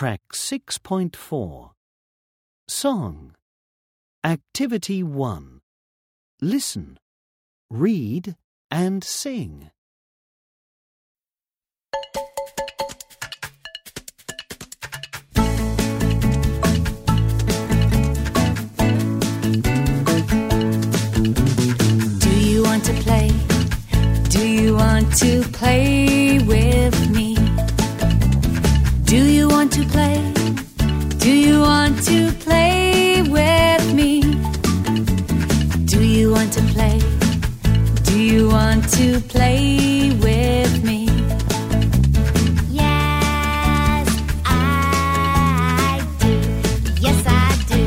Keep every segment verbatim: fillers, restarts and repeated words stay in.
Track six point four. Song. Activity one. Listen, read and sing. Do you want to play? Do you want to play with me? Do you want to play? Do you want to play with me? Do you want to play? Do you want to play with me? Yes, I do. Yes, I do.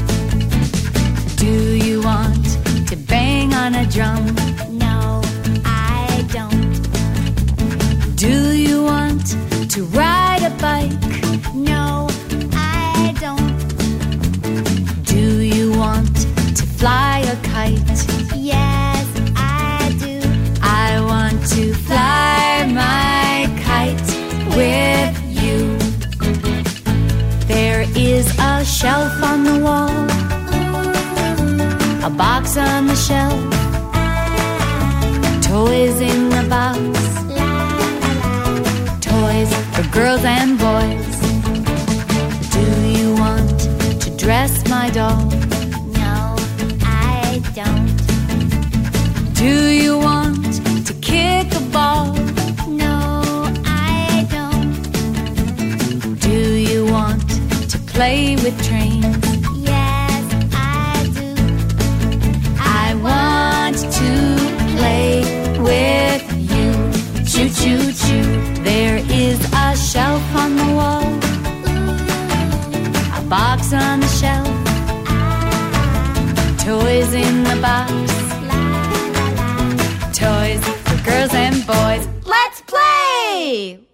Do you want to bang on a drum? No, I don't. Do you want to ride a bike? No, I don't. Do you want to fly a kite? Yes, I do. I want to fly my kite with you. There is a shelf on the wall, a box on the shelf, toys in the box, toys for girls and boys. Do you want to dress my doll? No, I don't. Do you want to kick a ball? No, I don't. Do you want to play with trains? Yes, I do. I want to play with you. Choo choo choo. There is a shelf on the wall, a box on the shelf, toys in the box, toys for girls and boys. Let's play!